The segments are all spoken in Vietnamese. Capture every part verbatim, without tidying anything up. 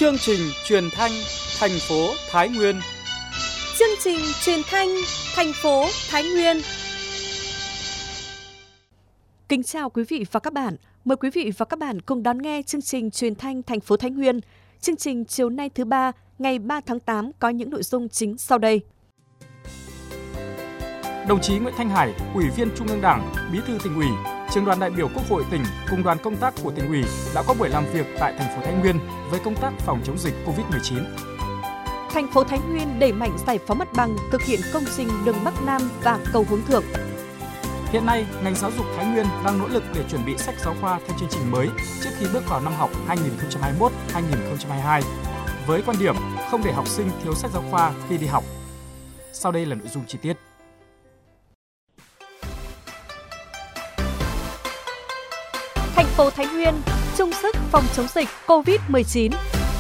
Chương trình truyền thanh thành phố Thái Nguyên. Chương trình truyền thanh thành phố Thái Nguyên. Kính chào quý vị và các bạn. Mời quý vị và các bạn cùng đón nghe chương trình truyền thanh thành phố Thái Nguyên. Chương trình chiều nay thứ ba, ngày ba tháng tám có những nội dung chính sau đây. Đồng chí Nguyễn Thanh Hải, Ủy viên Trung ương Đảng, Bí thư Tỉnh ủy, Trường đoàn đại biểu Quốc hội tỉnh cùng đoàn công tác của Tỉnh ủy đã có buổi làm việc tại thành phố Thái Nguyên về công tác phòng chống dịch covid mười chín. Thành phố Thái Nguyên đẩy mạnh giải phóng mặt bằng, thực hiện công trình đường Bắc Nam và cầu Hướng Thượng. Hiện nay, ngành giáo dục Thái Nguyên đang nỗ lực để chuẩn bị sách giáo khoa theo chương trình mới trước khi bước vào năm học hai nghìn không trăm hai mươi mốt hai nghìn không trăm hai mươi hai, với quan điểm không để học sinh thiếu sách giáo khoa khi đi học. Sau đây là nội dung chi tiết. Thành phố Thái Nguyên chung sức phòng chống dịch covid mười chín.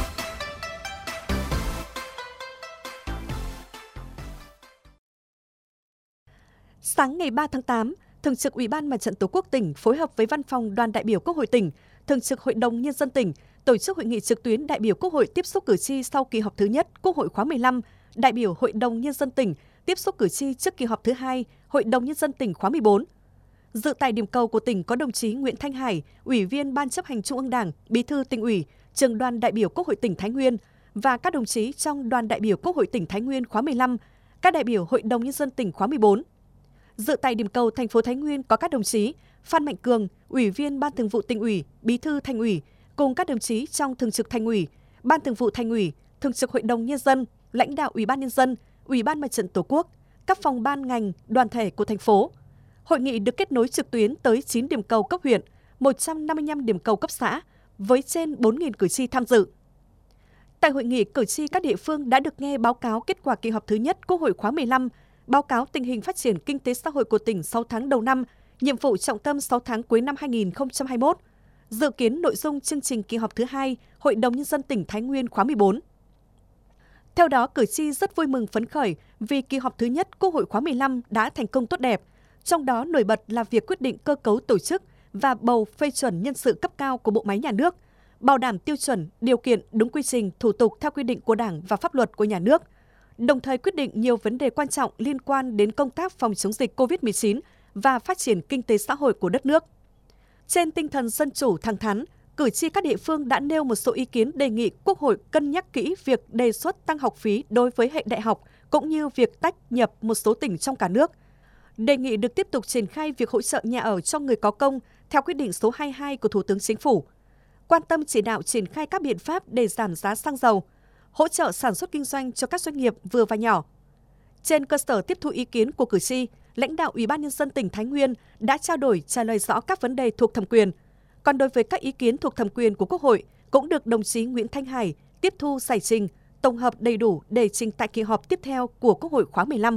Sáng ngày ba tháng tám, Thường trực Ủy ban Mặt trận Tổ quốc tỉnh phối hợp với Văn phòng Đoàn đại biểu Quốc hội tỉnh, Thường trực Hội đồng Nhân dân tỉnh tổ chức hội nghị trực tuyến đại biểu Quốc hội tiếp xúc cử tri sau kỳ họp thứ nhất Quốc hội khóa mười lăm, đại biểu Hội đồng Nhân dân tỉnh tiếp xúc cử tri trước kỳ họp thứ hai Hội đồng Nhân dân tỉnh khóa mười bốn. Dự tại điểm cầu của tỉnh có đồng chí Nguyễn Thanh Hải, Ủy viên Ban chấp hành Trung ương Đảng, Bí thư Tỉnh ủy, Trường đoàn đại biểu Quốc hội tỉnh Thái Nguyên và các đồng chí trong Đoàn đại biểu Quốc hội tỉnh Thái Nguyên khóa mười lăm, các đại biểu Hội đồng Nhân dân tỉnh khóa mười bốn. Dự tại điểm cầu thành phố Thái Nguyên có các đồng chí Phan Mạnh Cường, Ủy viên Ban Thường vụ Tỉnh ủy, Bí thư Thành ủy cùng các đồng chí trong Thường trực Thành ủy, Ban Thường vụ Thành ủy, Thường trực Hội đồng Nhân dân, lãnh đạo Ủy ban Nhân dân, Ủy ban Mặt trận Tổ quốc, các phòng ban ngành, đoàn thể của thành phố. Hội nghị được kết nối trực tuyến tới chín điểm cầu cấp huyện, một trăm năm mươi lăm điểm cầu cấp xã, với trên bốn nghìn cử tri tham dự. Tại hội nghị, cử tri các địa phương đã được nghe báo cáo kết quả kỳ họp thứ nhất Quốc hội khóa mười lăm, báo cáo tình hình phát triển kinh tế xã hội của tỉnh sáu tháng đầu năm, nhiệm vụ trọng tâm sáu tháng cuối năm hai nghìn không trăm hai mươi mốt, dự kiến nội dung chương trình kỳ họp thứ hai Hội đồng Nhân dân tỉnh Thái Nguyên khóa mười bốn. Theo đó, cử tri rất vui mừng phấn khởi vì kỳ họp thứ nhất Quốc hội khóa mười lăm đã thành công tốt đẹp. Trong đó nổi bật là việc quyết định cơ cấu tổ chức và bầu phê chuẩn nhân sự cấp cao của bộ máy nhà nước, bảo đảm tiêu chuẩn, điều kiện, đúng quy trình, thủ tục theo quy định của Đảng và pháp luật của nhà nước, đồng thời quyết định nhiều vấn đề quan trọng liên quan đến công tác phòng chống dịch covid mười chín và phát triển kinh tế xã hội của đất nước. Trên tinh thần dân chủ thẳng thắn, cử tri các địa phương đã nêu một số ý kiến đề nghị Quốc hội cân nhắc kỹ việc đề xuất tăng học phí đối với hệ đại học cũng như việc tách nhập một số tỉnh trong cả nước. Đề nghị được tiếp tục triển khai việc hỗ trợ nhà ở cho người có công theo quyết định số hai mươi hai của Thủ tướng Chính phủ. Quan tâm chỉ đạo triển khai các biện pháp để giảm giá xăng dầu, hỗ trợ sản xuất kinh doanh cho các doanh nghiệp vừa và nhỏ. Trên cơ sở tiếp thu ý kiến của cử tri, lãnh đạo Ủy ban Nhân dân tỉnh Thái Nguyên đã trao đổi trả lời rõ các vấn đề thuộc thẩm quyền. Còn đối với các ý kiến thuộc thẩm quyền của Quốc hội cũng được đồng chí Nguyễn Thanh Hải tiếp thu giải trình, tổng hợp đầy đủ để trình tại kỳ họp tiếp theo của Quốc hội khóa mười lăm.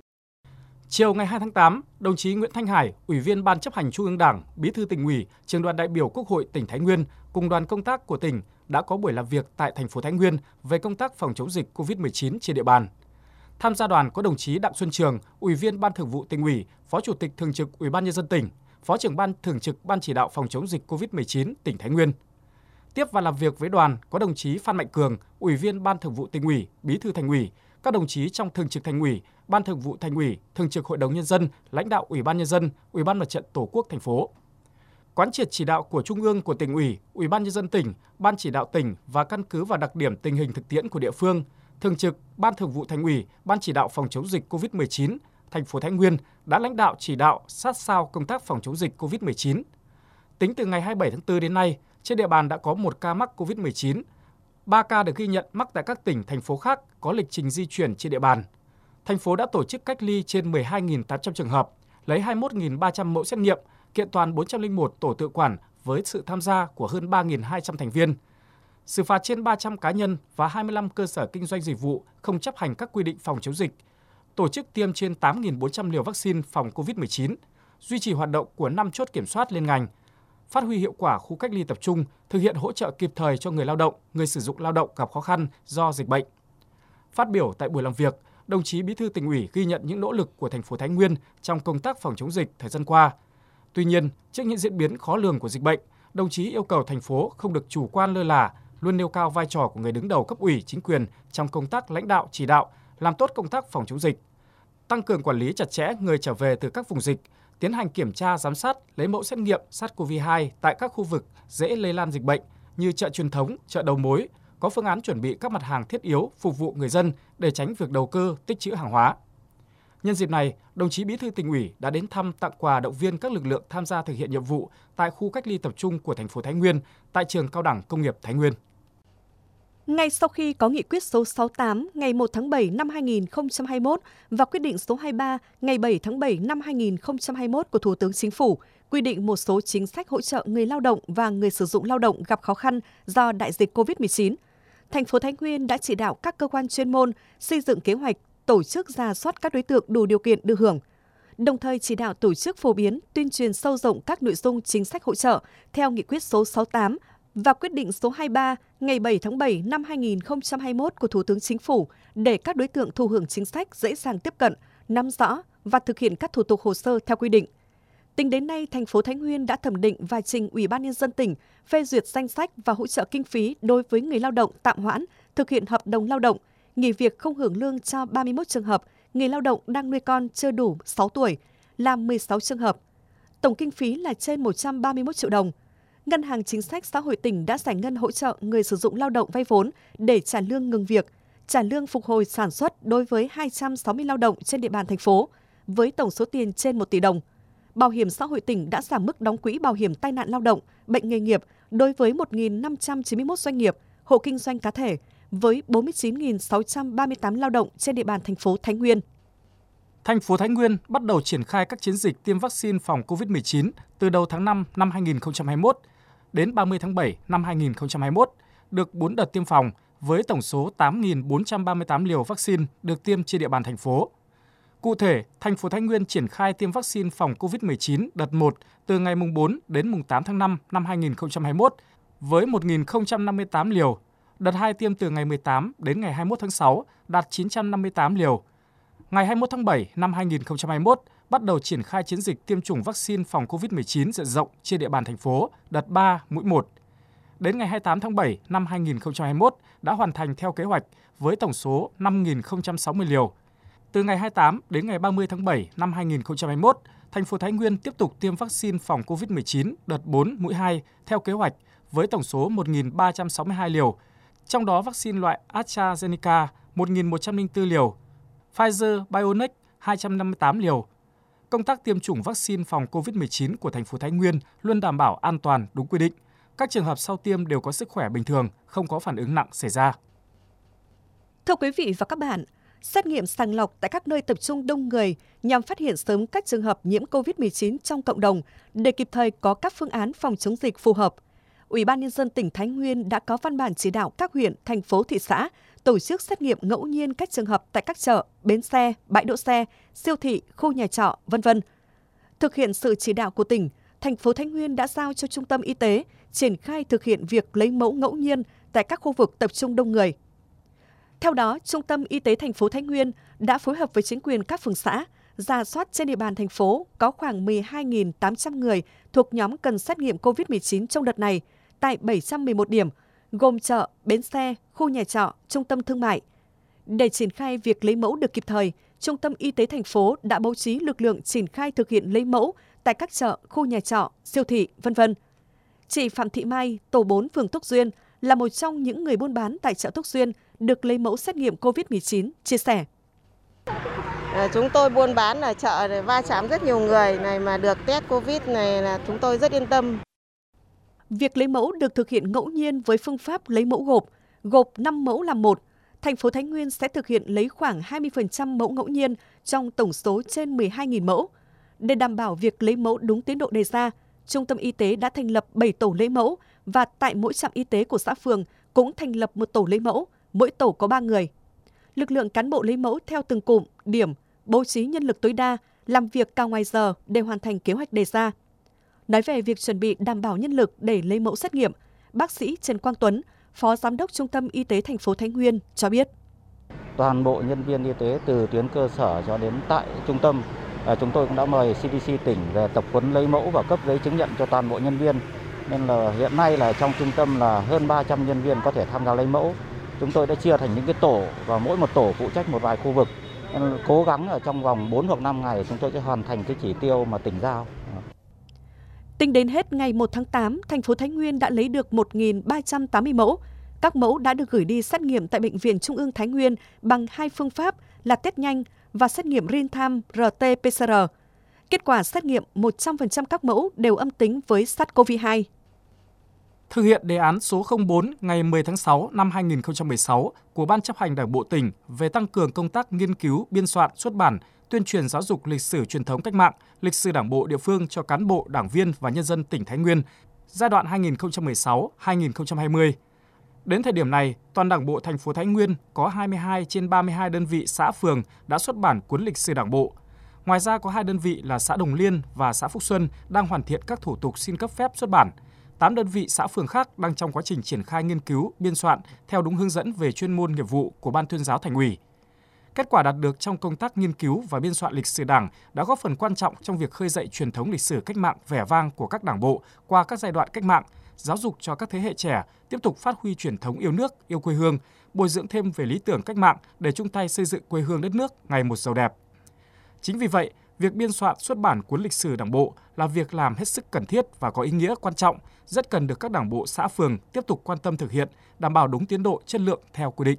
Chiều ngày hai tháng tám, đồng chí Nguyễn Thanh Hải, Ủy viên Ban chấp hành Trung ương Đảng, Bí thư Tỉnh ủy, Trường đoàn đại biểu Quốc hội tỉnh Thái Nguyên cùng đoàn công tác của tỉnh đã có buổi làm việc tại thành phố Thái Nguyên về công tác phòng chống dịch covid mười chín trên địa bàn. Tham gia đoàn có đồng chí Đặng Xuân Trường, Ủy viên Ban Thường vụ Tỉnh ủy, Phó Chủ tịch Thường trực Ủy ban Nhân dân tỉnh, Phó trưởng Ban Thường trực Ban chỉ đạo phòng chống dịch covid mười chín tỉnh Thái Nguyên. Tiếp và làm việc với đoàn có đồng chí Phan Mạnh Cường, Ủy viên Ban Thường vụ Tỉnh ủy, Bí thư Thành ủy, các đồng chí trong Thường trực Thành ủy, Ban Thường vụ Thành ủy, Thường trực Hội đồng Nhân dân, lãnh đạo Ủy ban Nhân dân, Ủy ban Mặt trận Tổ quốc thành phố. Quán triệt chỉ đạo của Trung ương, của Tỉnh ủy, Ủy ban Nhân dân tỉnh, Ban chỉ đạo tỉnh và căn cứ vào đặc điểm tình hình thực tiễn của địa phương, Thường trực Ban Thường vụ Thành ủy, Ban chỉ đạo phòng chống dịch covid mười chín, thành phố Thái Nguyên đã lãnh đạo chỉ đạo sát sao công tác phòng chống dịch covid mười chín. Tính từ ngày hai mươi bảy tháng tư đến nay, trên địa bàn đã có một ca mắc covid mười chín, ba ca được ghi nhận mắc tại các tỉnh, thành phố khác có lịch trình di chuyển trên địa bàn. Thành phố đã tổ chức cách ly trên mười hai nghìn tám trăm trường hợp, lấy hai mươi mốt nghìn ba trăm mẫu xét nghiệm, kiện toàn bốn trăm lẻ một tổ tự quản với sự tham gia của hơn ba nghìn hai trăm thành viên. Xử phạt trên ba trăm cá nhân và hai mươi lăm cơ sở kinh doanh dịch vụ không chấp hành các quy định phòng chống dịch. Tổ chức tiêm trên tám nghìn bốn trăm liều vaccine phòng covid mười chín, duy trì hoạt động của năm chốt kiểm soát liên ngành, phát huy hiệu quả khu cách ly tập trung, thực hiện hỗ trợ kịp thời cho người lao động, người sử dụng lao động gặp khó khăn do dịch bệnh. Phát biểu tại buổi làm việc, đồng chí Bí thư Tỉnh ủy ghi nhận những nỗ lực của thành phố Thái Nguyên trong công tác phòng chống dịch thời gian qua. Tuy nhiên, trước những diễn biến khó lường của dịch bệnh, đồng chí yêu cầu thành phố không được chủ quan lơ là, luôn nêu cao vai trò của người đứng đầu cấp ủy, chính quyền trong công tác lãnh đạo, chỉ đạo, làm tốt công tác phòng chống dịch, tăng cường quản lý chặt chẽ người trở về từ các vùng dịch, tiến hành kiểm tra, giám sát, lấy mẫu xét nghiệm SARS-xê o vê hai tại các khu vực dễ lây lan dịch bệnh như chợ truyền thống, chợ đầu mối, có phương án chuẩn bị các mặt hàng thiết yếu phục vụ người dân để tránh việc đầu cơ, tích trữ hàng hóa. Nhân dịp này, đồng chí Bí thư Tỉnh ủy đã đến thăm, tặng quà, động viên các lực lượng tham gia thực hiện nhiệm vụ tại khu cách ly tập trung của thành phố Thái Nguyên tại trường Cao đẳng Công nghiệp Thái Nguyên. Ngay sau khi có nghị quyết số sáu mươi tám ngày một tháng bảy năm hai nghìn không trăm hai mươi mốt và quyết định số hai mươi ba ngày bảy tháng bảy năm hai nghìn không trăm hai mươi mốt của Thủ tướng Chính phủ quy định một số chính sách hỗ trợ người lao động và người sử dụng lao động gặp khó khăn do đại dịch cô vít mười chín, thành phố Thái Nguyên đã chỉ đạo các cơ quan chuyên môn xây dựng kế hoạch tổ chức rà soát các đối tượng đủ điều kiện được hưởng, đồng thời chỉ đạo tổ chức phổ biến, tuyên truyền sâu rộng các nội dung chính sách hỗ trợ theo nghị quyết số sáu mươi tám và quyết định số hai mươi ba ngày bảy tháng bảy năm hai nghìn không trăm hai mươi mốt của Thủ tướng Chính phủ để các đối tượng thụ hưởng chính sách dễ dàng tiếp cận, nắm rõ và thực hiện các thủ tục hồ sơ theo quy định. Tính đến nay, thành phố Thái Nguyên đã thẩm định và trình Ủy ban Nhân dân tỉnh phê duyệt danh sách và hỗ trợ kinh phí đối với người lao động tạm hoãn, thực hiện hợp đồng lao động, nghỉ việc không hưởng lương cho ba mươi mốt trường hợp, người lao động đang nuôi con chưa đủ sáu tuổi là mười sáu trường hợp. Tổng kinh phí là trên một trăm ba mươi mốt triệu đồng. Ngân hàng Chính sách Xã hội tỉnh đã giải ngân hỗ trợ người sử dụng lao động vay vốn để trả lương ngừng việc, trả lương phục hồi sản xuất đối với hai trăm sáu mươi lao động trên địa bàn thành phố, với tổng số tiền trên một tỷ đồng. Bảo hiểm xã hội tỉnh đã giảm mức đóng quỹ bảo hiểm tai nạn lao động, bệnh nghề nghiệp đối với một nghìn năm trăm chín mươi mốt doanh nghiệp, hộ kinh doanh cá thể, với bốn mươi chín nghìn sáu trăm ba mươi tám lao động trên địa bàn thành phố Thái Nguyên. Thành phố Thái Nguyên bắt đầu triển khai các chiến dịch tiêm vaccine phòng cô vít mười chín từ đầu tháng năm năm hai nghìn không trăm hai mươi mốt đến ba mươi tháng bảy năm hai nghìn không trăm hai mươi mốt, được bốn đợt tiêm phòng với tổng số tám nghìn bốn trăm ba mươi tám liều vaccine được tiêm trên địa bàn thành phố. Cụ thể, thành phố Thái Nguyên triển khai tiêm vaccine phòng cô vít mười chín đợt một từ ngày bốn đến tám tháng năm năm hai nghìn không trăm hai mươi mốt với một nghìn không trăm năm mươi tám liều. Đợt hai tiêm từ ngày mười tám đến ngày hai mươi mốt tháng sáu đạt chín trăm năm mươi tám liều. Ngày hai mươi mốt tháng bảy năm hai nghìn không trăm hai mươi mốt bắt đầu triển khai chiến dịch tiêm chủng vaccine phòng cô vít mười chín diện rộng trên địa bàn thành phố đợt ba mũi một. Đến ngày hai mươi tám tháng bảy năm hai nghìn không trăm hai mươi mốt đã hoàn thành theo kế hoạch với tổng số năm nghìn không trăm sáu mươi liều. Từ ngày hai mươi tám đến ngày ba mươi tháng bảy năm hai nghìn không trăm hai mươi mốt, thành phố Thái Nguyên tiếp tục tiêm vaccine phòng cô vít mười chín đợt bốn mũi hai theo kế hoạch với tổng số một nghìn ba trăm sáu mươi hai liều, trong đó vaccine loại AstraZeneca một nghìn một trăm lẻ bốn liều, Pfizer-BioNTech hai trăm năm mươi tám liều. Công tác tiêm chủng vaccine phòng cô vít mười chín của thành phố Thái Nguyên luôn đảm bảo an toàn, đúng quy định. Các trường hợp sau tiêm đều có sức khỏe bình thường, không có phản ứng nặng xảy ra. Thưa quý vị và các bạn, xét nghiệm sàng lọc tại các nơi tập trung đông người nhằm phát hiện sớm các trường hợp nhiễm cô vít mười chín trong cộng đồng để kịp thời có các phương án phòng chống dịch phù hợp. Ủy ban Nhân dân tỉnh Thái Nguyên đã có văn bản chỉ đạo các huyện, thành phố, thị xã tổ chức xét nghiệm ngẫu nhiên các trường hợp tại các chợ, bến xe, bãi đỗ xe, siêu thị, khu nhà trọ, vân vân. Thực hiện sự chỉ đạo của tỉnh, thành phố Thái Nguyên đã giao cho Trung tâm Y tế triển khai thực hiện việc lấy mẫu ngẫu nhiên tại các khu vực tập trung đông người. Theo đó, Trung tâm Y tế thành phố Thái Nguyên đã phối hợp với chính quyền các phường xã, rà soát trên địa bàn thành phố có khoảng mười hai nghìn tám trăm người thuộc nhóm cần xét nghiệm cô vít mười chín trong đợt này tại bảy trăm mười một điểm, gồm chợ, bến xe, khu nhà trọ, trung tâm thương mại. Để triển khai việc lấy mẫu được kịp thời, Trung tâm Y tế thành phố đã bố trí lực lượng triển khai thực hiện lấy mẫu tại các chợ, khu nhà trọ, siêu thị, vân vân. Chị Phạm Thị Mai, tổ bốn phường Túc Duyên là một trong những người buôn bán tại chợ Túc Duyên được lấy mẫu xét nghiệm cô vít mười chín, chia sẻ. Chúng tôi buôn bán ở chợ này, va chạm rất nhiều người này mà được test Covid này là chúng tôi rất yên tâm. Việc lấy mẫu được thực hiện ngẫu nhiên với phương pháp lấy mẫu gộp, gộp năm mẫu làm một. Thành phố Thái Nguyên sẽ thực hiện lấy khoảng hai mươi phần trăm mẫu ngẫu nhiên trong tổng số trên mười hai nghìn mẫu. Để đảm bảo việc lấy mẫu đúng tiến độ đề ra, Trung tâm Y tế đã thành lập bảy tổ lấy mẫu và tại mỗi trạm y tế của xã phường cũng thành lập một tổ lấy mẫu, mỗi tổ có ba người. Lực lượng cán bộ lấy mẫu theo từng cụm, điểm, bố trí nhân lực tối đa, làm việc cao ngoài giờ để hoàn thành kế hoạch đề ra. Nói về việc chuẩn bị đảm bảo nhân lực để lấy mẫu xét nghiệm, bác sĩ Trần Quang Tuấn, Phó Giám đốc Trung tâm Y tế thành phố Thái Nguyên cho biết. Toàn bộ nhân viên y tế từ tuyến cơ sở cho đến tại trung tâm, chúng tôi cũng đã mời xê đê xê tỉnh về tập huấn lấy mẫu và cấp giấy chứng nhận cho toàn bộ nhân viên Nên là hiện nay là trong trung tâm là hơn ba trăm nhân viên có thể tham gia lấy mẫu. Chúng tôi đã chia thành những cái tổ và mỗi một tổ phụ trách một vài khu vực. Nên cố gắng ở trong vòng bốn hoặc năm ngày chúng tôi sẽ hoàn thành cái chỉ tiêu mà tỉnh giao. Tính đến hết ngày một tháng tám, thành phố Thái Nguyên đã lấy được một nghìn ba trăm tám mươi mẫu. Các mẫu đã được gửi đi xét nghiệm tại Bệnh viện Trung ương Thái Nguyên bằng hai phương pháp là test nhanh và xét nghiệm real-time rờ tê pê xê rờ. Kết quả xét nghiệm một trăm phần trăm các mẫu đều âm tính với SARS-xê o vê hai. Thực hiện đề án số không bốn ngày mười tháng sáu năm hai nghìn không trăm mười sáu của Ban chấp hành Đảng bộ tỉnh về tăng cường công tác nghiên cứu, biên soạn, xuất bản, tuyên truyền giáo dục lịch sử truyền thống cách mạng, lịch sử Đảng bộ địa phương cho cán bộ, đảng viên và nhân dân tỉnh Thái Nguyên giai đoạn hai nghìn không trăm mười sáu đến hai nghìn không trăm hai mươi. Đến thời điểm này, toàn Đảng bộ thành phố Thái Nguyên có hai mươi hai trên ba mươi hai đơn vị xã phường đã xuất bản cuốn lịch sử Đảng bộ. Ngoài ra có hai đơn vị là xã Đồng Liên và xã Phúc Xuân đang hoàn thiện các thủ tục xin cấp phép xuất bản. tám đơn vị xã phường khác đang trong quá trình triển khai nghiên cứu, biên soạn theo đúng hướng dẫn về chuyên môn nghiệp vụ của Ban Tuyên giáo Thành ủy. Kết quả đạt được trong công tác nghiên cứu và biên soạn lịch sử Đảng đã góp phần quan trọng trong việc khơi dậy truyền thống lịch sử cách mạng vẻ vang của các đảng bộ qua các giai đoạn cách mạng, giáo dục cho các thế hệ trẻ tiếp tục phát huy truyền thống yêu nước, yêu quê hương, bồi dưỡng thêm về lý tưởng cách mạng để chung tay xây dựng quê hương đất nước ngày một giàu đẹp. Chính vì vậy, việc biên soạn xuất bản cuốn lịch sử Đảng bộ là việc làm hết sức cần thiết và có ý nghĩa quan trọng, rất cần được các đảng bộ xã phường tiếp tục quan tâm thực hiện, đảm bảo đúng tiến độ, chất lượng theo quy định.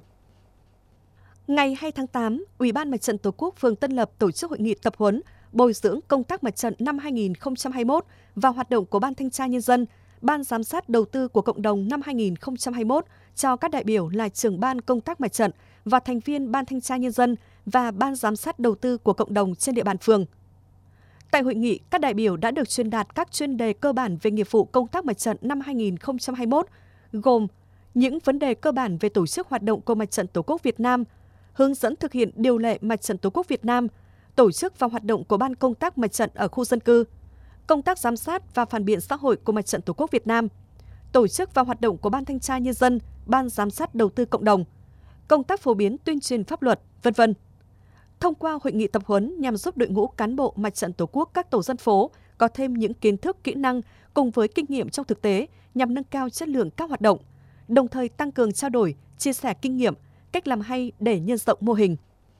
Ngày hai tháng tám, Ủy ban Mặt trận Tổ quốc phường Tân Lập tổ chức hội nghị tập huấn bồi dưỡng công tác mặt trận năm hai nghìn không trăm hai mươi mốt và hoạt động của Ban Thanh tra Nhân dân, Ban Giám sát Đầu tư của Cộng đồng năm hai nghìn không trăm hai mươi mốt cho các đại biểu là trưởng ban công tác mặt trận và thành viên Ban Thanh tra Nhân dân và Ban Giám sát Đầu tư của Cộng đồng trên địa bàn phường. Tại hội nghị, các đại biểu đã được truyền đạt các chuyên đề cơ bản về nghiệp vụ công tác mặt trận năm hai nghìn không trăm hai mươi mốt, gồm những vấn đề cơ bản về tổ chức hoạt động của Mặt trận Tổ quốc Việt Nam, hướng dẫn thực hiện điều lệ Mặt trận Tổ quốc Việt Nam, tổ chức và hoạt động của Ban công tác mặt trận ở khu dân cư, công tác giám sát và phản biện xã hội của Mặt trận Tổ quốc Việt Nam, tổ chức và hoạt động của Ban Thanh tra Nhân dân, Ban Giám sát Đầu tư Cộng đồng, công tác phổ biến tuyên truyền pháp luật, vân vân. Thông qua hội nghị tập huấn nhằm giúp đội ngũ cán bộ Mặt trận Tổ quốc các tổ dân phố có thêm những kiến thức, kỹ năng cùng với kinh nghiệm trong thực tế nhằm nâng cao chất lượng các hoạt động, đồng thời tăng cường trao đổi, chia sẻ kinh nghiệm, cách làm hay để nhân rộng mô hình.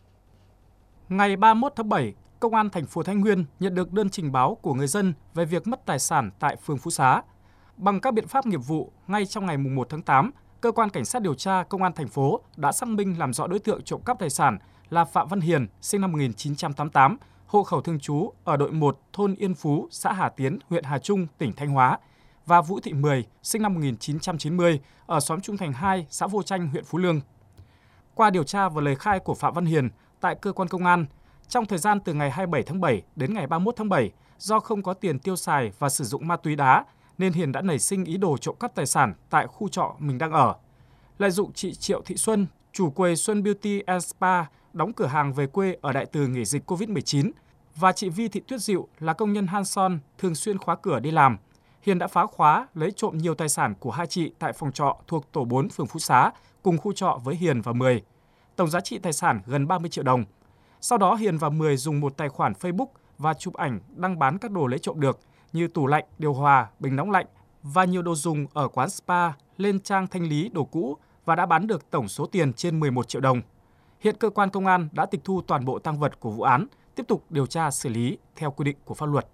Ngày ba mươi mốt tháng bảy, Công an thành phố Thái Nguyên nhận được đơn trình báo của người dân về việc mất tài sản tại phường Phú Xá. Bằng các biện pháp nghiệp vụ, ngay trong ngày một tháng tám, Cơ quan Cảnh sát điều tra Công an thành phố đã xác minh làm rõ đối tượng trộm cắp tài sản là Phạm Văn Hiền, sinh năm một nghìn chín trăm tám mươi tám, hộ khẩu thường trú ở đội một, thôn Yên Phú, xã Hà Tiến, huyện Hà Trung, tỉnh Thanh Hóa, và Vũ Thị Mười, sinh năm một nghìn chín trăm chín mươi, ở xóm Trung Thành hai, xã Vô Tranh, huyện Phú Lương. Qua điều tra và lời khai của Phạm Văn Hiền tại cơ quan công an, trong thời gian từ ngày hai mươi bảy tháng bảy đến ngày ba mươi mốt tháng bảy, do không có tiền tiêu xài và sử dụng ma túy đá, nên Hiền đã nảy sinh ý đồ trộm cắp tài sản tại khu trọ mình đang ở. Lợi dụng chị Triệu Thị Xuân, chủ quầy Xuân Beauty and Spa, đóng cửa hàng về quê ở đại từ nghỉ dịch covid mười chín, và chị Vi Thị Tuyết Diệu là công nhân Hanson thường xuyên khóa cửa đi làm, Hiền đã phá khóa lấy trộm nhiều tài sản của hai chị tại phòng trọ thuộc tổ bốn phường Phú Xá, cùng khu trọ với Hiền và Mười. Tổng giá trị tài sản gần ba mươi triệu đồng. Sau đó Hiền và Mười dùng một tài khoản Facebook và chụp ảnh đăng bán các đồ lấy trộm được như tủ lạnh, điều hòa, bình nóng lạnh và nhiều đồ dùng ở quán spa lên trang thanh lý đồ cũ và đã bán được tổng số tiền trên mười một triệu đồng. Hiện cơ quan công an đã tịch thu toàn bộ tang vật của vụ án, tiếp tục điều tra xử lý theo quy định của pháp luật.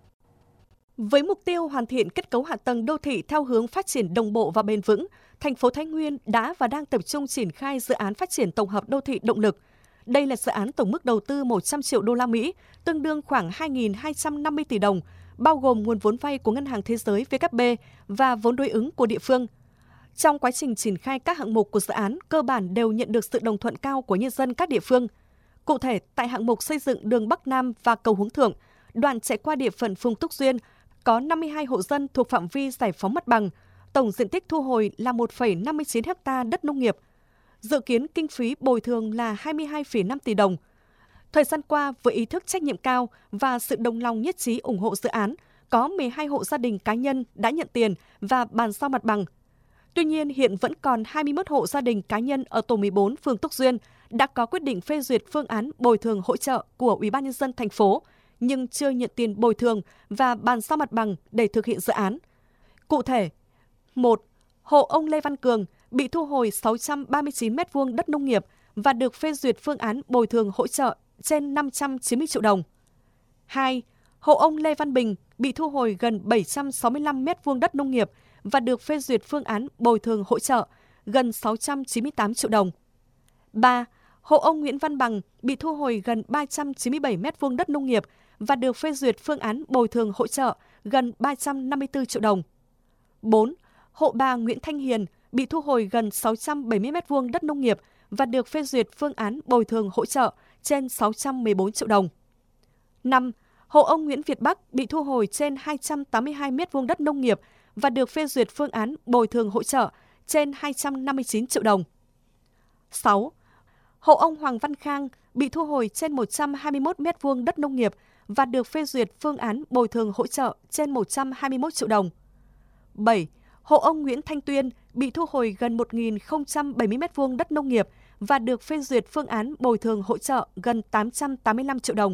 Với mục tiêu hoàn thiện kết cấu hạ tầng đô thị theo hướng phát triển đồng bộ và bền vững, thành phố Thái Nguyên đã và đang tập trung triển khai dự án phát triển tổng hợp đô thị động lực. Đây là dự án tổng mức đầu tư một trăm triệu đô la Mỹ, tương đương khoảng hai nghìn hai trăm năm mươi tỷ đồng, bao gồm nguồn vốn vay của Ngân hàng Thế giới vê kép bê và vốn đối ứng của địa phương. Trong quá trình triển khai các hạng mục của dự án, cơ bản đều nhận được sự đồng thuận cao của nhân dân các địa phương. Cụ thể, tại hạng mục xây dựng đường Bắc Nam và cầu Hướng Thượng, đoạn chạy qua địa phận phường Túc Duyên, có năm mươi hai hộ dân thuộc phạm vi giải phóng mặt bằng, tổng diện tích thu hồi là một phẩy năm mươi chín ha đất nông nghiệp. Dự kiến kinh phí bồi thường là hai mươi hai phẩy năm tỷ đồng. Thời gian qua, với ý thức trách nhiệm cao và sự đồng lòng nhất trí ủng hộ dự án, có mười hai hộ gia đình cá nhân đã nhận tiền và bàn giao mặt bằng. Tuy nhiên, hiện vẫn còn hai mươi mốt hộ gia đình cá nhân ở tổ mười bốn phường Túc Duyên đã có quyết định phê duyệt phương án bồi thường hỗ trợ của Ủy ban nhân dân thành phố, nhưng chưa nhận tiền bồi thường và bàn giao mặt bằng để thực hiện dự án. Cụ thể, một. Hộ ông Lê Văn Cường bị thu hồi sáu trăm ba mươi chín mét vuông đất nông nghiệp và được phê duyệt phương án bồi thường hỗ trợ trên năm trăm chín mươi triệu đồng. hai. Hộ ông Lê Văn Bình bị thu hồi gần bảy trăm sáu mươi lăm mét vuông đất nông nghiệp và được phê duyệt phương án bồi thường hỗ trợ gần sáu trăm chín mươi tám triệu đồng. ba. Hộ ông Nguyễn Văn Bằng bị thu hồi gần ba trăm chín mươi bảy mét vuông đất nông nghiệp và được phê duyệt phương án bồi thường hỗ trợ gần ba trăm năm mươi tư triệu đồng. bốn. Hộ bà Nguyễn Thanh Hiền bị thu hồi gần sáu trăm bảy mươi mét vuông đất nông nghiệp và được phê duyệt phương án bồi thường hỗ trợ trên sáu trăm mười bốn triệu đồng. năm. Hộ ông Nguyễn Việt Bắc bị thu hồi trên hai trăm tám mươi hai mét vuông đất nông nghiệp và được phê duyệt phương án bồi thường hỗ trợ trên hai trăm năm mươi chín triệu đồng. sáu. Hộ ông Hoàng Văn Khang bị thu hồi trên một trăm hai mươi mốt mét vuông đất nông nghiệp và được phê duyệt phương án bồi thường hỗ trợ trên một trăm hai mươi mốt triệu đồng. bảy. Hộ ông Nguyễn Thanh Tuyên bị thu hồi gần một nghìn không trăm bảy mươi mét vuông đất nông nghiệp và được phê duyệt phương án bồi thường hỗ trợ gần tám trăm tám mươi lăm triệu đồng.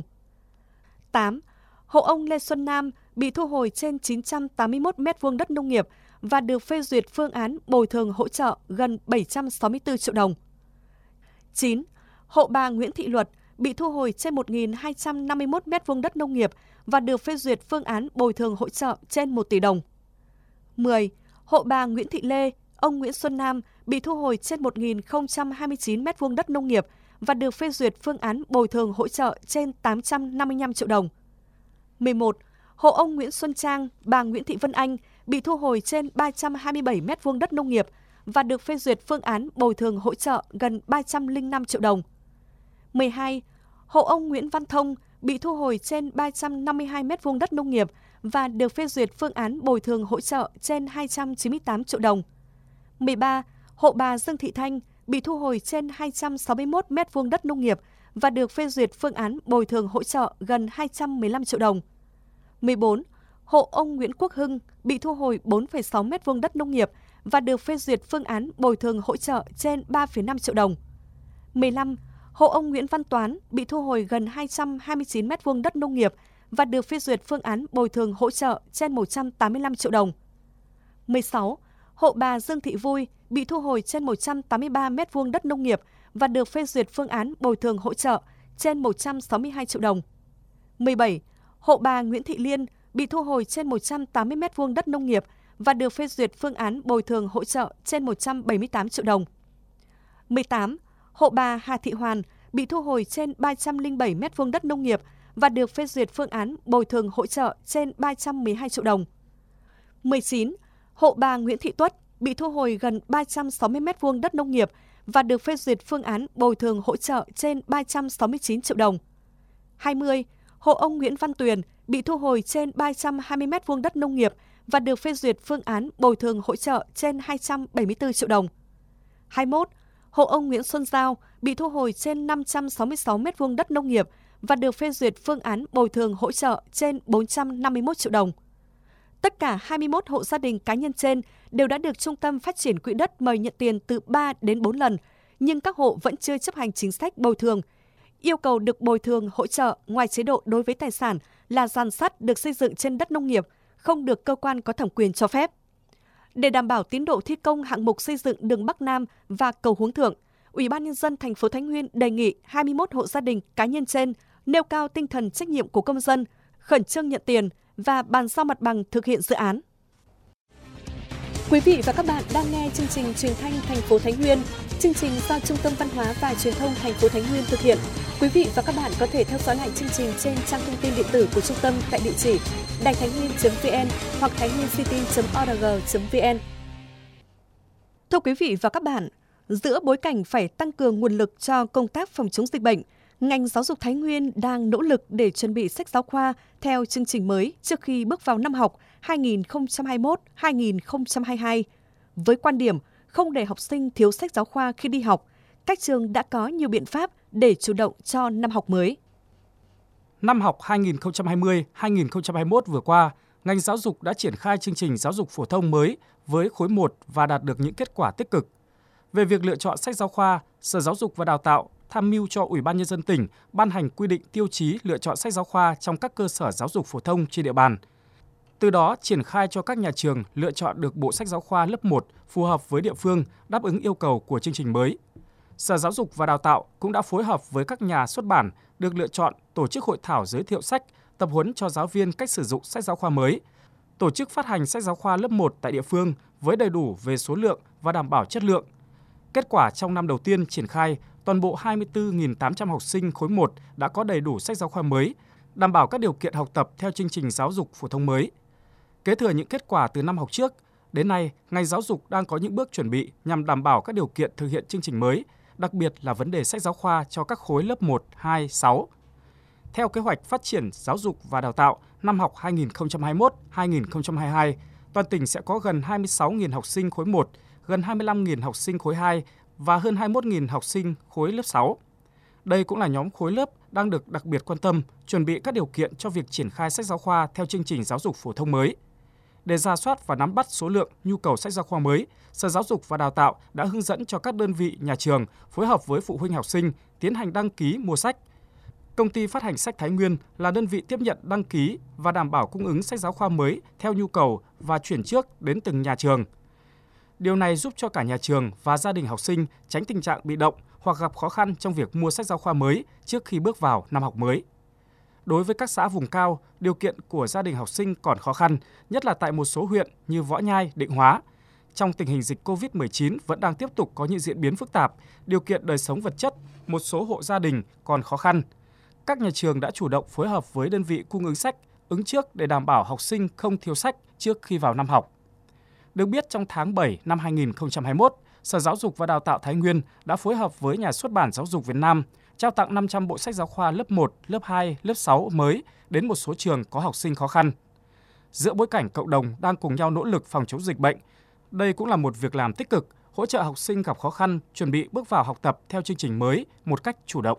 tám. Hộ ông Lê Xuân Nam bị thu hồi trên chín trăm tám mươi mốt mét vuông đất nông nghiệp và được phê duyệt phương án bồi thường hỗ trợ gần bảy trăm sáu mươi tư triệu đồng. chín. Hộ bà Nguyễn Thị Luật bị thu hồi trên một nghìn hai trăm năm mươi mốt mét vuông đất nông nghiệp và được phê duyệt phương án bồi thường hỗ trợ trên một tỷ đồng. mười. Hộ bà Nguyễn Thị Lê, ông Nguyễn Xuân Nam bị thu hồi trên một nghìn không trăm hai mươi chín mét vuông đất nông nghiệp và được phê duyệt phương án bồi thường hỗ trợ trên tám trăm năm mươi lăm triệu đồng. mười một. Hộ ông Nguyễn Xuân Trang, bà Nguyễn Thị Vân Anh bị thu hồi trên ba trăm hai mươi bảy mét vuông đất nông nghiệp và được phê duyệt phương án bồi thường hỗ trợ gần ba trăm lẻ năm triệu đồng. mười hai. Hộ ông Nguyễn Văn Thông bị thu hồi trên ba trăm năm mươi hai mét vuông đất nông nghiệp và được phê duyệt phương án bồi thường hỗ trợ trên hai trăm chín mươi tám triệu đồng. mười ba. Hộ bà Dương Thị Thanh bị thu hồi trên hai trăm sáu mươi mốt mét vuông đất nông nghiệp và được phê duyệt phương án bồi thường hỗ trợ gần hai trăm mười lăm triệu đồng. mười bốn. Hộ ông Nguyễn Quốc Hưng bị thu hồi bốn phẩy sáu mét vuông đất nông nghiệp và được phê duyệt phương án bồi thường hỗ trợ trên ba phẩy năm triệu đồng. mười lăm. Hộ ông Nguyễn Văn Toán bị thu hồi gần hai trăm hai mươi chín mét vuông đất nông nghiệp và được phê duyệt phương án bồi thường hỗ trợ trên một trăm tám mươi lăm triệu đồng. mười sáu. Hộ bà Dương Thị Vui bị thu hồi trên một trăm tám mươi ba mét vuông đất nông nghiệp và được phê duyệt phương án bồi thường hỗ trợ trên một trăm sáu mươi hai triệu đồng. mười bảy. Hộ bà Nguyễn Thị Liên bị thu hồi trên một trăm tám mươi mét vuông đất nông nghiệp và được phê duyệt phương án bồi thường hỗ trợ trên một trăm bảy mươi tám triệu đồng. mười tám. Hộ bà Hà Thị Hoàn bị thu hồi trên ba trăm lẻ bảy mét vuông đất nông nghiệp và được phê duyệt phương án bồi thường hỗ trợ trên ba trăm mười hai triệu đồng. mười chín. Hộ bà Nguyễn Thị Tuất bị thu hồi gần ba trăm sáu mươi mét vuông đất nông nghiệp và được phê duyệt phương án bồi thường hỗ trợ trên ba trăm sáu mươi chín triệu đồng. hai mươi. Hộ ông Nguyễn Văn Tuyền bị thu hồi trên ba trăm hai mươi mét vuông đất nông nghiệp và được phê duyệt phương án bồi thường hỗ trợ trên hai trăm bảy mươi tư triệu đồng. hai mươi mốt. Hộ ông Nguyễn Xuân Giao bị thu hồi trên năm trăm sáu mươi sáu mét vuông đất nông nghiệp và được phê duyệt phương án bồi thường hỗ trợ trên bốn trăm năm mươi mốt triệu đồng. Tất cả hai mươi mốt hộ gia đình cá nhân trên đều đã được Trung tâm Phát triển Quỹ đất mời nhận tiền từ ba đến bốn lần, nhưng các hộ vẫn chưa chấp hành chính sách bồi thường. Yêu cầu được bồi thường hỗ trợ ngoài chế độ đối với tài sản là giàn sắt được xây dựng trên đất nông nghiệp, không được cơ quan có thẩm quyền cho phép. Để đảm bảo tiến độ thi công hạng mục xây dựng đường Bắc Nam và cầu Hướng Thượng, Ủy ban Nhân dân thành phố Thái Nguyên đề nghị hai mươi mốt hộ gia đình cá nhân trên nêu cao tinh thần trách nhiệm của công dân, khẩn trương nhận tiền và bàn giao mặt bằng thực hiện dự án. Quý vị và các bạn đang nghe chương trình truyền thanh thành phố Thái Nguyên. Chương trình do Trung tâm Văn hóa và Truyền thông thành phố Thái Nguyên thực hiện. Quý vị và các bạn có thể theo dõi lại chương trình trên trang thông tin điện tử của trung tâm tại địa chỉ đài thái nguyên chấm vn hoặc thái nguyên city chấm org chấm vn. Thưa quý vị và các bạn, giữa bối cảnh phải tăng cường nguồn lực cho công tác phòng chống dịch bệnh, ngành giáo dục Thái Nguyên đang nỗ lực để chuẩn bị sách giáo khoa theo chương trình mới trước khi bước vào năm học hai nghìn không trăm hai mươi mốt hai nghìn không trăm hai mươi hai. Với quan điểm không để học sinh thiếu sách giáo khoa khi đi học, các trường đã có nhiều biện pháp để chủ động cho năm học mới. Năm học hai nghìn không trăm hai mươi hai nghìn không trăm hai mươi mốt vừa qua, ngành giáo dục đã triển khai chương trình giáo dục phổ thông mới với khối một và đạt được những kết quả tích cực. Về việc lựa chọn sách giáo khoa, Sở Giáo dục và Đào tạo tham mưu cho Ủy ban Nhân dân tỉnh ban hành quy định tiêu chí lựa chọn sách giáo khoa trong các cơ sở giáo dục phổ thông trên địa bàn. Từ đó triển khai cho các nhà trường lựa chọn được bộ sách giáo khoa lớp một phù hợp với địa phương, đáp ứng yêu cầu của chương trình mới. Sở Giáo dục và Đào tạo cũng đã phối hợp với các nhà xuất bản được lựa chọn tổ chức hội thảo giới thiệu sách, tập huấn cho giáo viên cách sử dụng sách giáo khoa mới, tổ chức phát hành sách giáo khoa lớp một tại địa phương với đầy đủ về số lượng và đảm bảo chất lượng. Kết quả trong năm đầu tiên triển khai, toàn bộ hai mươi tư nghìn tám trăm học sinh khối một đã có đầy đủ sách giáo khoa mới, đảm bảo các điều kiện học tập theo chương trình giáo dục phổ thông mới. Kế thừa những kết quả từ năm học trước, đến nay, ngành giáo dục đang có những bước chuẩn bị nhằm đảm bảo các điều kiện thực hiện chương trình mới, đặc biệt là vấn đề sách giáo khoa cho các khối lớp một, hai, sáu. Theo kế hoạch phát triển giáo dục và đào tạo năm học hai nghìn không trăm hai mươi mốt hai nghìn không trăm hai mươi hai, toàn tỉnh sẽ có gần hai mươi sáu nghìn học sinh khối một, gần hai mươi lăm nghìn học sinh khối hai và hơn hai mươi mốt nghìn học sinh khối lớp sáu. Đây cũng là nhóm khối lớp đang được đặc biệt quan tâm, chuẩn bị các điều kiện cho việc triển khai sách giáo khoa theo chương trình giáo dục phổ thông mới. Để rà soát và nắm bắt số lượng nhu cầu sách giáo khoa mới, Sở Giáo dục và Đào tạo đã hướng dẫn cho các đơn vị nhà trường phối hợp với phụ huynh học sinh tiến hành đăng ký mua sách. Công ty phát hành sách Thái Nguyên là đơn vị tiếp nhận đăng ký và đảm bảo cung ứng sách giáo khoa mới theo nhu cầu và chuyển trước đến từng nhà trường. Điều này giúp cho cả nhà trường và gia đình học sinh tránh tình trạng bị động hoặc gặp khó khăn trong việc mua sách giáo khoa mới trước khi bước vào năm học mới. Đối với các xã vùng cao, điều kiện của gia đình học sinh còn khó khăn, nhất là tại một số huyện như Võ Nhai, Định Hóa. Trong tình hình dịch cô vít mười chín vẫn đang tiếp tục có những diễn biến phức tạp, điều kiện đời sống vật chất, một số hộ gia đình còn khó khăn. Các nhà trường đã chủ động phối hợp với đơn vị cung ứng sách, ứng trước để đảm bảo học sinh không thiếu sách trước khi vào năm học. Được biết, trong tháng bảy năm hai nghìn không trăm hai mươi mốt, Sở Giáo dục và Đào tạo Thái Nguyên đã phối hợp với Nhà xuất bản Giáo dục Việt Nam trao tặng năm trăm bộ sách giáo khoa lớp một, lớp hai, lớp sáu mới đến một số trường có học sinh khó khăn. Giữa bối cảnh cộng đồng đang cùng nhau nỗ lực phòng chống dịch bệnh, đây cũng là một việc làm tích cực, hỗ trợ học sinh gặp khó khăn chuẩn bị bước vào học tập theo chương trình mới một cách chủ động.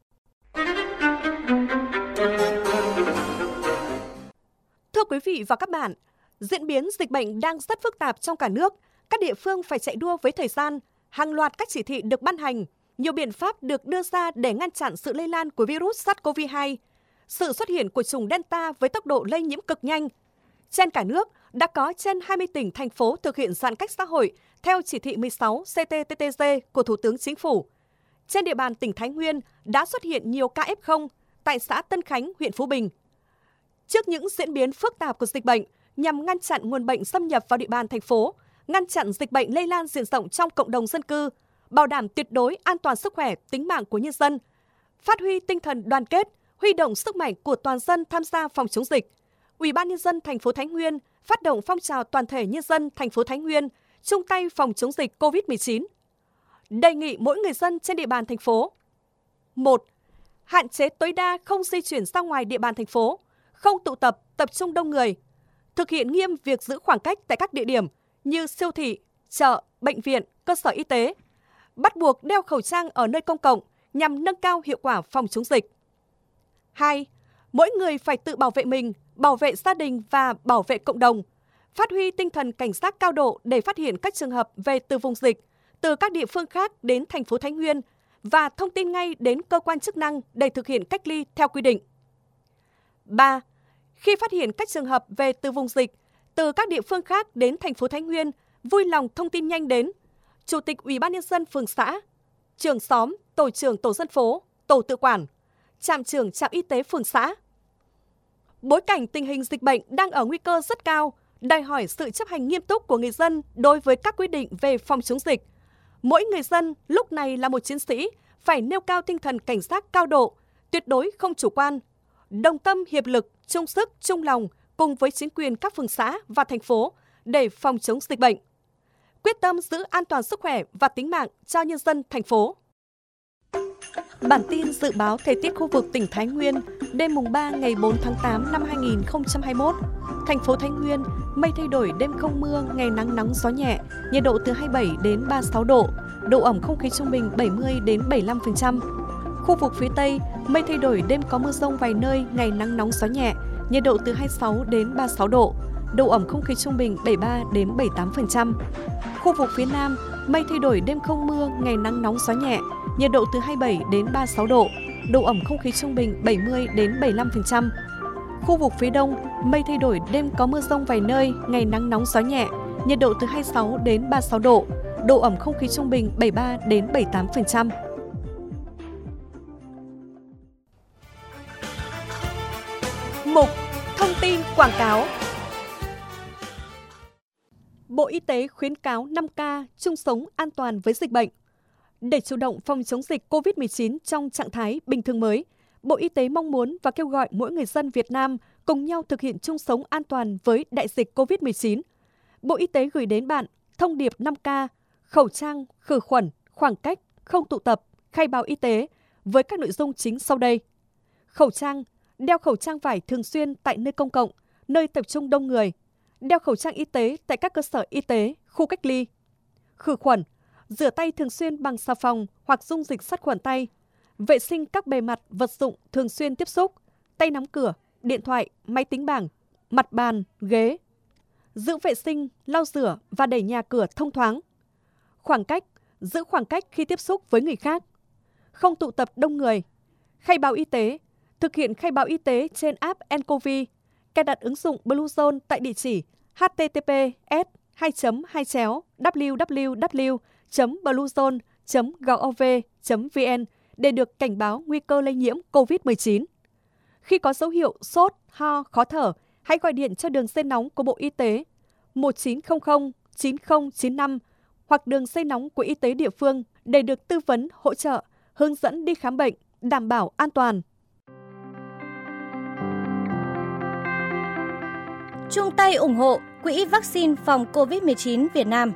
Thưa quý vị và các bạn, diễn biến dịch bệnh đang rất phức tạp trong cả nước. Các địa phương phải chạy đua với thời gian, hàng loạt các chỉ thị được ban hành, nhiều biện pháp được đưa ra để ngăn chặn sự lây lan của virus SARS-xê o vê hai. Sự xuất hiện của chủng Delta với tốc độ lây nhiễm cực nhanh. Trên cả nước, đã có trên hai mươi tỉnh, thành phố thực hiện giãn cách xã hội theo chỉ thị mười sáu C T T T G của Thủ tướng Chính phủ. Trên địa bàn tỉnh Thái Nguyên đã xuất hiện nhiều ca ép không tại xã Tân Khánh, huyện Phú Bình. Trước những diễn biến phức tạp của dịch bệnh, nhằm ngăn chặn nguồn bệnh xâm nhập vào địa bàn thành phố, ngăn chặn dịch bệnh lây lan diện rộng trong cộng đồng dân cư, bảo đảm tuyệt đối an toàn sức khỏe, tính mạng của nhân dân, phát huy tinh thần đoàn kết, huy động sức mạnh của toàn dân tham gia phòng chống dịch. Ủy ban nhân dân thành phố Thái Nguyên phát động phong trào toàn thể nhân dân thành phố Thái Nguyên chung tay phòng chống dịch cô vít mười chín. Đề nghị mỗi người dân trên địa bàn thành phố: một. Hạn chế tối đa không di chuyển ra ngoài địa bàn thành phố, không tụ tập, tập trung đông người. Thực hiện nghiêm việc giữ khoảng cách tại các địa điểm như siêu thị, chợ, bệnh viện, cơ sở y tế. Bắt buộc đeo khẩu trang ở nơi công cộng nhằm nâng cao hiệu quả phòng chống dịch. hai. Mỗi người phải tự bảo vệ mình, bảo vệ gia đình và bảo vệ cộng đồng. Phát huy tinh thần cảnh giác cao độ để phát hiện các trường hợp về từ vùng dịch, từ các địa phương khác đến thành phố Thái Nguyên và thông tin ngay đến cơ quan chức năng để thực hiện cách ly theo quy định. ba. Khi phát hiện các trường hợp về từ vùng dịch, từ các địa phương khác đến thành phố Thái Nguyên, vui lòng thông tin nhanh đến Chủ tịch Ủy ban nhân dân phường xã, trưởng xóm, tổ trưởng tổ dân phố, tổ tự quản, trạm trưởng trạm y tế phường xã. Bối cảnh tình hình dịch bệnh đang ở nguy cơ rất cao, đòi hỏi sự chấp hành nghiêm túc của người dân đối với các quy định về phòng chống dịch. Mỗi người dân lúc này là một chiến sĩ, phải nêu cao tinh thần cảnh giác cao độ, tuyệt đối không chủ quan, đồng tâm hiệp lực, chung sức, chung lòng cùng với chính quyền các phường xã và thành phố để phòng chống dịch bệnh. Quyết tâm giữ an toàn sức khỏe và tính mạng cho nhân dân thành phố. Bản tin dự báo thời tiết khu vực tỉnh Thái Nguyên đêm mùng ba ngày bốn tháng tám năm hai nghìn không trăm hai mươi mốt. Thành phố Thái Nguyên, mây thay đổi, đêm không mưa, ngày nắng nóng gió nhẹ, nhiệt độ từ hai mươi bảy đến ba mươi sáu độ, độ ẩm không khí trung bình bảy mươi đến bảy mươi lăm phần trăm. Khu vực phía Tây, mây thay đổi, đêm có mưa rông vài nơi, ngày nắng nóng gió nhẹ, nhiệt độ từ hai mươi sáu đến ba mươi sáu độ, độ ẩm không khí trung bình bảy mươi ba đến bảy mươi tám phần trăm. Khu vực phía Nam, mây thay đổi, đêm không mưa, ngày nắng nóng gió nhẹ, nhiệt độ từ hai mươi bảy đến ba mươi sáu độ, độ ẩm không khí trung bình bảy mươi đến bảy mươi lăm phần trăm. Khu vực phía Đông, mây thay đổi, đêm có mưa rông vài nơi, ngày nắng nóng gió nhẹ, nhiệt độ từ hai mươi sáu đến ba mươi sáu độ, độ ẩm không khí trung bình bảy mươi ba đến bảy mươi tám phần trăm. Mục Thông tin quảng cáo. Bộ Y tế khuyến cáo năm K chung sống an toàn với dịch bệnh. Để chủ động phòng chống dịch cô vít mười chín trong trạng thái bình thường mới, Bộ Y tế mong muốn và kêu gọi mỗi người dân Việt Nam cùng nhau thực hiện chung sống an toàn với đại dịch cô vít mười chín. Bộ Y tế gửi đến bạn thông điệp năm K, khẩu trang, khử khuẩn, khoảng cách, không tụ tập, khai báo y tế với các nội dung chính sau đây. Khẩu trang, đeo khẩu trang vải thường xuyên tại nơi công cộng, nơi tập trung đông người. Đeo khẩu trang y tế tại các cơ sở y tế, khu cách ly. Khử khuẩn, rửa tay thường xuyên bằng xà phòng hoặc dung dịch sát khuẩn tay. Vệ sinh các bề mặt, vật dụng thường xuyên tiếp xúc, tay nắm cửa, điện thoại, máy tính bảng, mặt bàn, ghế. Giữ vệ sinh, lau rửa và đẩy nhà cửa thông thoáng. Khoảng cách, giữ khoảng cách khi tiếp xúc với người khác. Không tụ tập đông người. Khai báo y tế, thực hiện khai báo y tế trên app en covid, cài đặt ứng dụng Bluezone tại địa chỉ h t t p s hai chấm hai chéo w w w chấm bluezone chấm gov chấm v n để được cảnh báo nguy cơ lây nhiễm cô vít mười chín. Khi có dấu hiệu sốt, ho, khó thở, hãy gọi điện cho đường dây nóng của Bộ Y tế một chín không không chín không chín năm hoặc đường dây nóng của y tế địa phương để được tư vấn, hỗ trợ, hướng dẫn đi khám bệnh, đảm bảo an toàn. Chung tay ủng hộ Quỹ vaccine phòng cô vít mười chín Việt Nam.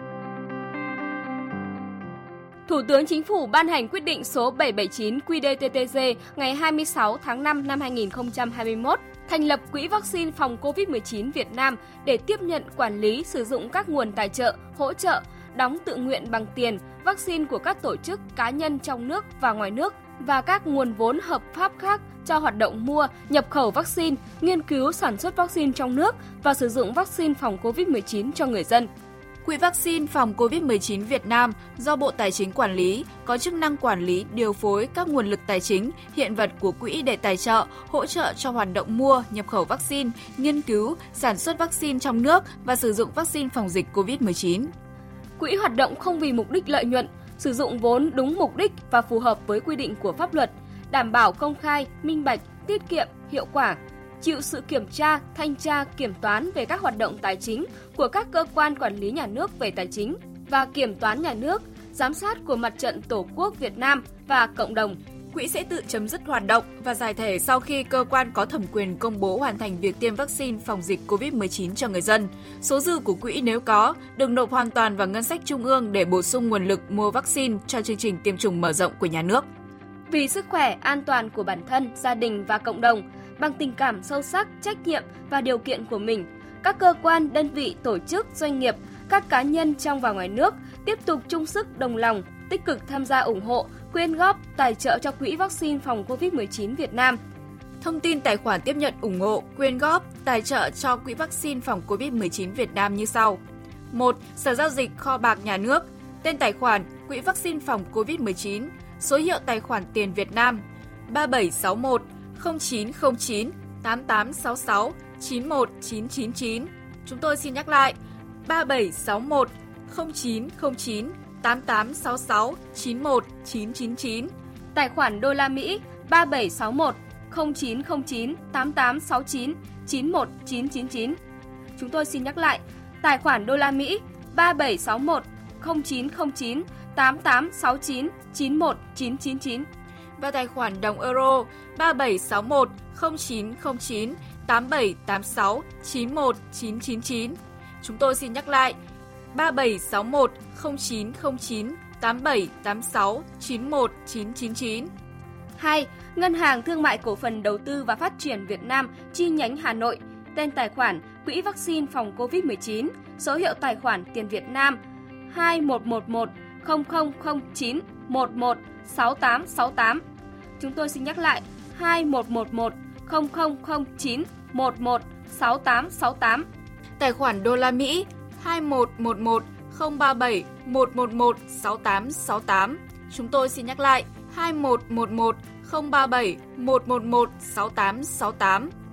Thủ tướng Chính phủ ban hành quyết định số bảy trăm bảy mươi chín Q đ T T G ngày hai mươi sáu tháng năm năm hai nghìn không trăm hai mươi mốt thành lập Quỹ vaccine phòng cô vít mười chín Việt Nam để tiếp nhận, quản lý, sử dụng các nguồn tài trợ, hỗ trợ, đóng tự nguyện bằng tiền vaccine của các tổ chức, cá nhân trong nước và ngoài nước và các nguồn vốn hợp pháp khác cho hoạt động mua, nhập khẩu vaccine, nghiên cứu sản xuất vaccine trong nước và sử dụng vaccine phòng cô vít mười chín cho người dân. Quỹ vaccine phòng cô vít mười chín Việt Nam do Bộ Tài chính quản lý, có chức năng quản lý, điều phối các nguồn lực tài chính, hiện vật của quỹ để tài trợ, hỗ trợ cho hoạt động mua, nhập khẩu vaccine, nghiên cứu, sản xuất vaccine trong nước và sử dụng vaccine phòng dịch cô vít mười chín. Quỹ hoạt động không vì mục đích lợi nhuận, sử dụng vốn đúng mục đích và phù hợp với quy định của pháp luật, đảm bảo công khai, minh bạch, tiết kiệm, hiệu quả, chịu sự kiểm tra, thanh tra, kiểm toán về các hoạt động tài chính của các cơ quan quản lý nhà nước về tài chính và kiểm toán nhà nước, giám sát của Mặt trận Tổ quốc Việt Nam và cộng đồng. Quỹ sẽ tự chấm dứt hoạt động và giải thể sau khi cơ quan có thẩm quyền công bố hoàn thành việc tiêm vaccine phòng dịch cô vít mười chín cho người dân. Số dư của quỹ nếu có, được nộp hoàn toàn vào ngân sách trung ương để bổ sung nguồn lực mua vaccine cho chương trình tiêm chủng mở rộng của nhà nước. Vì sức khỏe, an toàn của bản thân, gia đình và cộng đồng, bằng tình cảm sâu sắc, trách nhiệm và điều kiện của mình, các cơ quan, đơn vị, tổ chức, doanh nghiệp, các cá nhân trong và ngoài nước tiếp tục chung sức đồng lòng, tích cực tham gia ủng hộ, quyên góp, tài trợ cho Quỹ vaccine phòng cô vít mười chín Việt Nam. Thông tin tài khoản tiếp nhận ủng hộ, quyên góp, tài trợ cho Quỹ vaccine phòng cô vít mười chín Việt Nam như sau. một. Sở Giao dịch Kho bạc Nhà nước. Tên tài khoản Quỹ vaccine phòng cô vít mười chín. Số hiệu tài khoản tiền Việt Nam ba bảy sáu một không chín không chín tám tám sáu sáu chín một chín chín chín. Chúng tôi xin nhắc lại ba bảy sáu một không chín không chín tám tám sáu sáu chín một chín chín chín. Tài khoản đô la Mỹ ba bảy sáu một không chín không chín tám tám sáu chín chín một chín chín chín. Chúng tôi xin nhắc lại tài khoản đô la Mỹ ba bảy sáu một không chín không chín tám tám sáu chín chín một chín chín chín. Và tài khoản đồng euro ba bảy sáu một không chín không chín tám bảy tám sáu chín một chín chín chín. Chúng tôi xin nhắc lại ba bảy sáu một không chín không chín tám bảy tám sáu chín một chín chín chín. hai. Ngân hàng Thương mại Cổ phần Đầu tư và Phát triển Việt Nam chi nhánh Hà Nội. Tên tài khoản Quỹ vaccine phòng cô vít mười chín. Số hiệu tài khoản tiền Việt Nam hai một một một không không không chín một một sáu tám sáu tám. Chúng tôi xin nhắc lại hai một một một không không không chín một một sáu tám sáu tám. Tài khoản đô la Mỹ hai một một một không ba bảy một một một sáu tám sáu tám. Chúng tôi xin nhắc lại hai một một một không ba bảy một một một sáu tám sáu tám.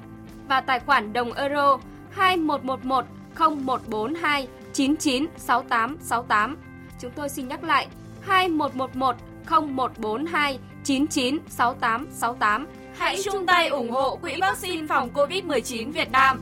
và tài khoản đồng euro hai một một một không một bốn hai chín chín sáu tám sáu tám. Chúng tôi xin nhắc lại hai một một một không một bốn hai chín chín sáu tám sáu tám. Hãy chung tay ủng hộ Quỹ vaccine phòng covid mười chín Việt Nam.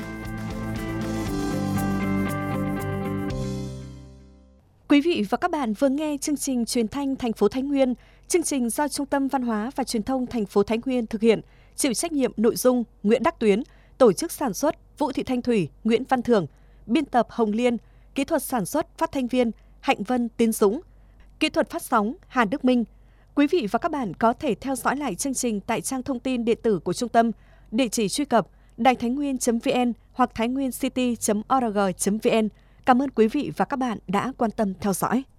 Quý vị và các bạn vừa nghe chương trình Truyền thanh thành phố Thái Nguyên, chương trình do Trung tâm Văn hóa và Truyền thông thành phố Thái Nguyên thực hiện, chịu trách nhiệm nội dung Nguyễn Đắc Tuyến, tổ chức sản xuất Vũ Thị Thanh Thủy, Nguyễn Văn Thường, biên tập Hồng Liên, kỹ thuật sản xuất phát thanh viên Hạnh Vân, Tiến Dũng, kỹ thuật phát sóng Hà Đức Minh. Quý vị và các bạn có thể theo dõi lại chương trình tại trang thông tin điện tử của trung tâm, địa chỉ truy cập đài thái nguyên chấm vn hoặc thainguincity chấm org chấm vn. Cảm ơn quý vị và các bạn đã quan tâm theo dõi.